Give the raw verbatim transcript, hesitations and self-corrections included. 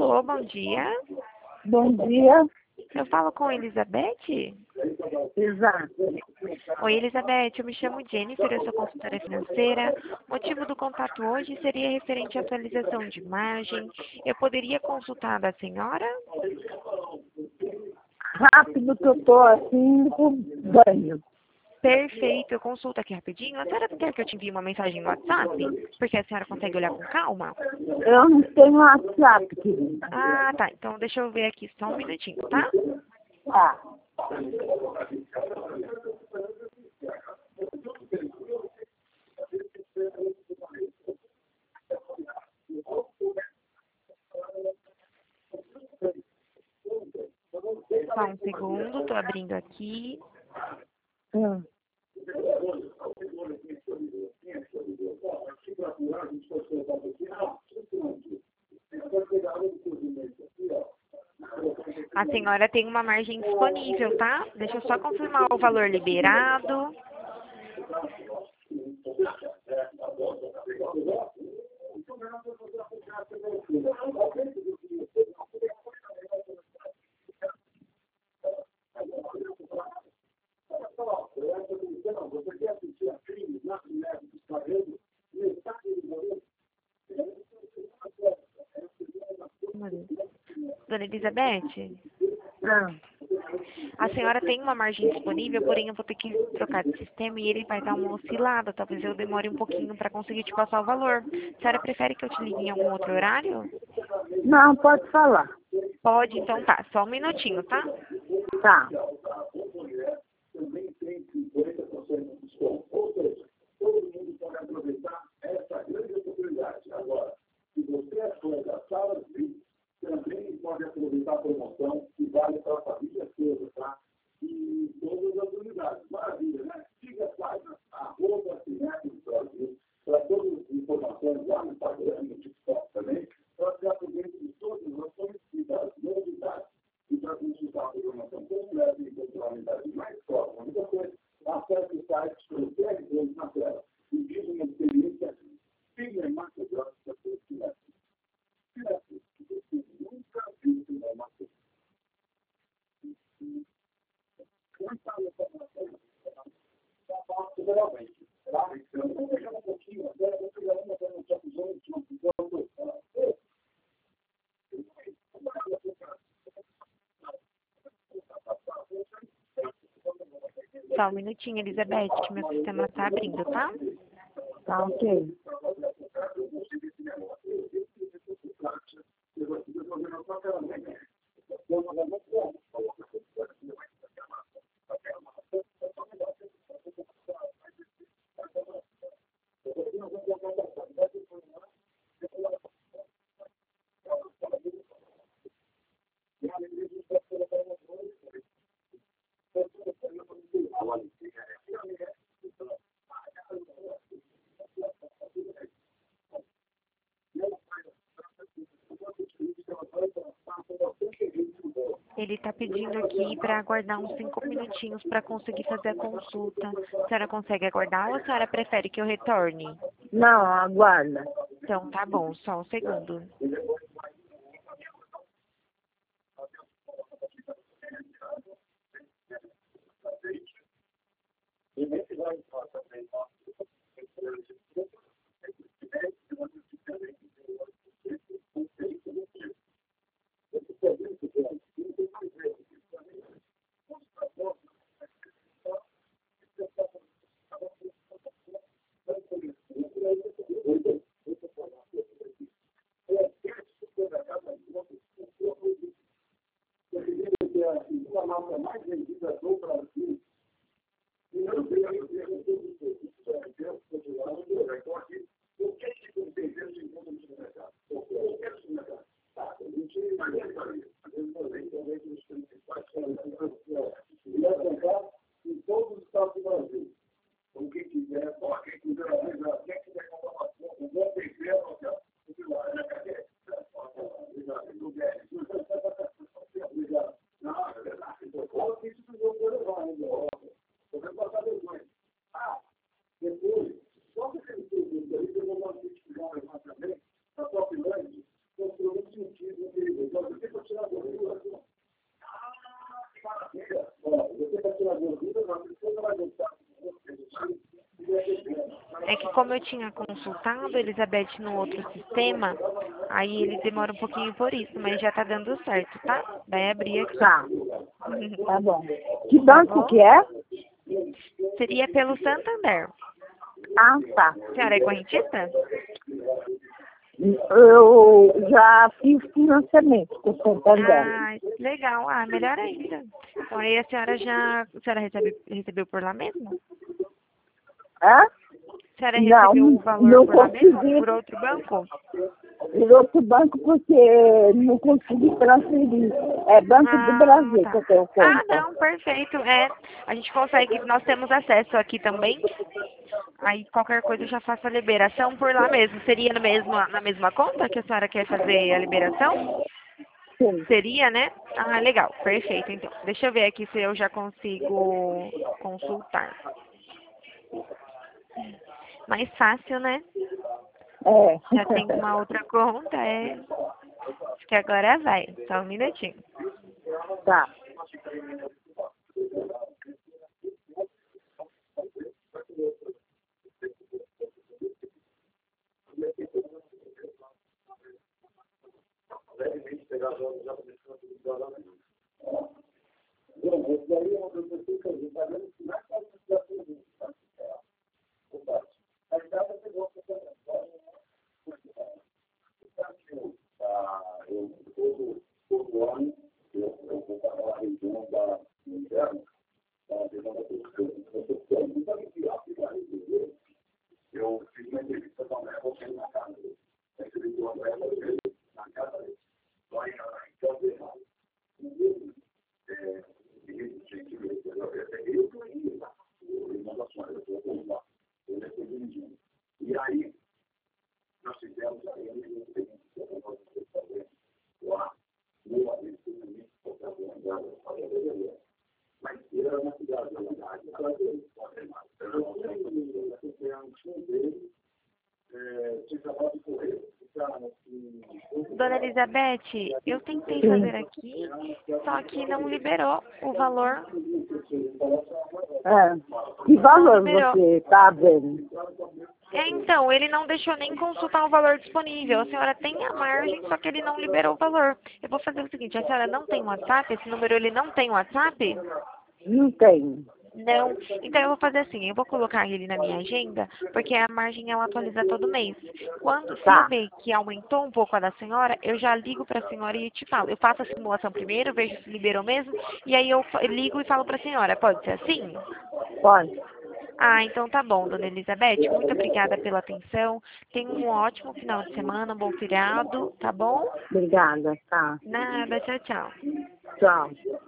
Alô, bom dia. Bom dia. Eu falo com Elizabeth? Exato. Oi, Elizabeth, eu me chamo Jennifer, eu sou consultora financeira. O motivo do contato hoje seria referente à atualização de imagem. Eu poderia consultar da senhora? Rápido que eu tô assim indo pro banho. Perfeito, eu consulto aqui rapidinho. A senhora quer que eu te envie uma mensagem no WhatsApp? Porque a senhora consegue olhar com calma? Eu não tenho WhatsApp, querida. Ah, tá. Então deixa eu ver aqui só um minutinho, tá? Tá. Só um segundo, tô abrindo aqui. Hum. A senhora tem uma margem disponível, tá? Deixa eu só confirmar o valor liberado. Dona Elizabeth, Ah. a senhora tem uma margem disponível, porém eu vou ter que trocar de sistema e ele vai dar uma oscilada. Talvez eu demore um pouquinho para conseguir te passar o valor. A senhora prefere que eu te ligue em algum outro horário? Não, pode falar. Pode, então tá. Só um minutinho, tá? Tá. Só um minutinho, Elizabeth, que meu sistema tá abrindo, tá? Tá ok. Ele tá pedindo aqui para aguardar uns cinco minutinhos para conseguir fazer a consulta. A senhora consegue aguardar ou a senhora prefere que eu retorne? Não, aguarda. Então tá bom, só um segundo. como eu tinha consultado a Elizabeth no outro sistema, aí ele demora um pouquinho por isso, mas já tá dando certo, tá? Vai abrir aqui. Tá, tá bom. Que Tá banco bom? que é? Seria pelo Santander. Ah, tá. A senhora é correntista? Eu já fiz financiamento com o Santander. Ah, legal. Ah, melhor ainda. Então aí a senhora já. A senhora recebe, recebeu por lá mesmo? Hã? A senhora Não, recebeu o valor não por lá mesmo? consegui. Por outro banco? Em outro banco porque não consegui transferir. É Banco do Ah, Brasil tá. que eu tenho Ah, conta. não, perfeito. É, a gente consegue, nós temos acesso aqui também. Aí qualquer coisa eu já faço a liberação por lá mesmo. Seria no mesmo, na mesma conta que a senhora quer fazer a liberação? Sim. Seria, né? Ah, legal. Perfeito, então. Deixa eu ver aqui se eu já consigo consultar. Mais fácil, né? É. Já tem uma outra conta, é. Acho que agora vai. Só um minutinho. Tá. Dona Elizabeth, eu tentei fazer aqui, só que não liberou o valor. É. Que valor Liberou. você está vendo? É, então, ele não deixou nem consultar o valor disponível. A senhora tem a margem, só que ele não liberou o valor. Eu vou fazer o seguinte, a senhora não tem WhatsApp? Esse número ele não tem WhatsApp? Não tenho. Não. Então eu vou fazer assim, eu vou colocar ele na minha agenda, porque a margem ela atualiza todo mês. Quando se eu Tá. ver que aumentou um pouco a da senhora, eu já ligo para a senhora e te falo. Eu faço a simulação primeiro, vejo se liberou mesmo, e aí eu fa- ligo e falo para a senhora. Pode ser assim? Pode. Ah, então tá bom, dona Elizabeth. Muito obrigada pela atenção. Tenha um ótimo final de semana, um bom feriado, tá bom? Obrigada. Tá. Nada, tchau, tchau. Tchau.